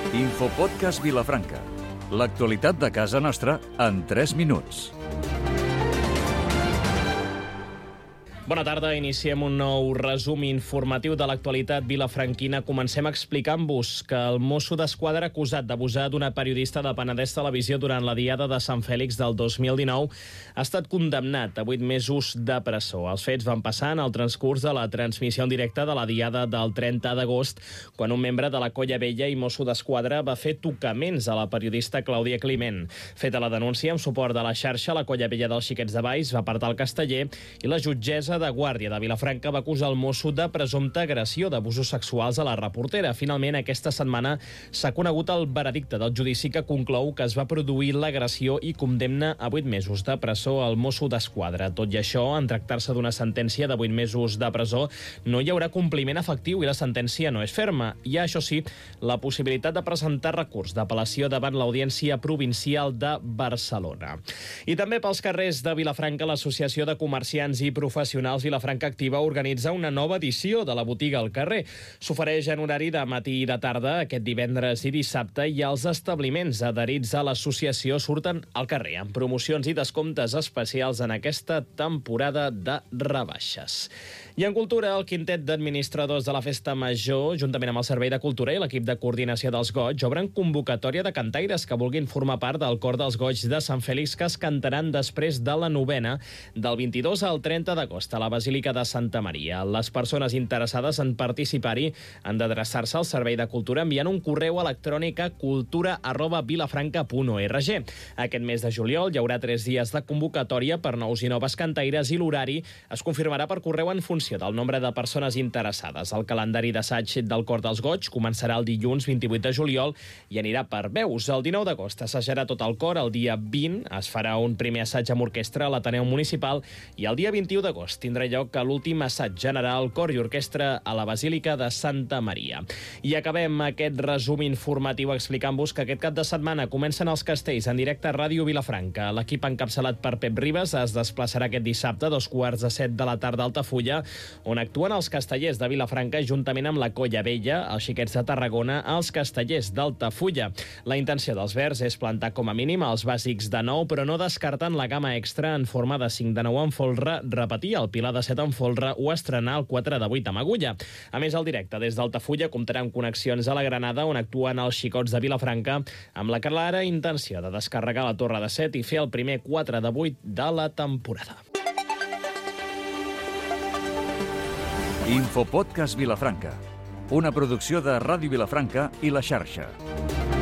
Infopodcast Vilafranca. L'actualitat de casa nostra en 3 minuts. Bona tarda, iniciem un nou resum informatiu de l'actualitat vilafranquina. Comencem explicant-vos que el mosso d'esquadra acusat d'abusar d'una periodista de Penedès Televisió durant la diada de Sant Fèlix del 2019 ha estat condemnat a 8 mesos de presó. Els fets van passar en el transcurs de la transmissió en directe de la diada del 30 d'agost, quan un membre de la Colla Vella i mosso d'esquadra va fer tocaments a la periodista Clàudia Climent. Feta la denúncia amb suport de la xarxa, la Colla Vella dels Xiquets de Valls va apartar el casteller i la jutgessa de Guàrdia de Vilafranca va acusar el mosso de presumpta agressió d'abusos sexuals a la reportera. Finalment, aquesta setmana s'ha conegut el veredicte del judici que conclou que es va produir l'agressió i condemna a 8 mesos de presó al mosso d'esquadra. Tot i això, en tractar-se d'una sentència de 8 mesos de presó, no hi haurà compliment efectiu i la sentència no és ferma. Hi ha, això sí, la possibilitat de presentar recurs d'apel·lació davant l'Audiència Provincial de Barcelona. I també pels carrers de Vilafranca, l'Associació de Comerciants i Professionals Vilafranca Activa organitza una nova edició de la botiga al carrer. S'ofereix en horari de matí i de tarda aquest divendres i dissabte i els establiments adherits a l'associació surten al carrer amb promocions i descomptes especials en aquesta temporada de rebaixes. I en cultura, el quintet d'administradors de la Festa Major, juntament amb el Servei de Cultura i l'equip de coordinació dels Goigs, obren convocatòria de cantaires que vulguin formar part del cor dels Goigs de Sant Fèlix, que es cantaran després de la novena del 22 al 30 d'agost a la Basílica de Santa Maria. Les persones interessades en participar-hi han d'adreçar-se al Servei de Cultura enviant un correu electrònic a cultura@vilafranca.org. Aquest mes de juliol hi haurà 3 dies de convocatòria per nous i noves cantaires i l'horari es confirmarà per correu en funció del nombre de persones interessades. El calendari d'assaig del Cor dels Goigs començarà el dilluns 28 de juliol i anirà per veus. El 19 d'agost assajarà tot el cor, el dia 20 es farà un primer assaig amb orquestra a l'Ateneu Municipal i el dia 21 d'agost tindrà lloc a l'últim assaig general, cor i orquestra a la Basílica de Santa Maria. I acabem aquest resum informatiu explicant-vos que aquest cap de setmana comencen els castells en directe a Ràdio Vilafranca. L'equip encapçalat per Pep Ribas es desplaçarà aquest dissabte a 2:45 de la tarda a Altafulla, on actuen els castellers de Vilafranca juntament amb la Colla Vella, els Xiquets de Tarragona, els castellers d'Altafulla. La intenció dels Verds és plantar com a mínim els bàsics de 9, però no descartant la gamma extra en forma de 5 de 9 en folre, repetir el Pilar de 7 en folre o estrenar el 4 de 8 amb agulla. A més, el directe des d'Altafulla comptarà amb connexions a la Granada, on actuen els Xicots de Vilafranca, amb la clara intenció de descarregar la torre de 7 i fer el primer 4 de 8 de la temporada. Infopodcast Vilafranca, una producció de Ràdio Vilafranca i La Xarxa.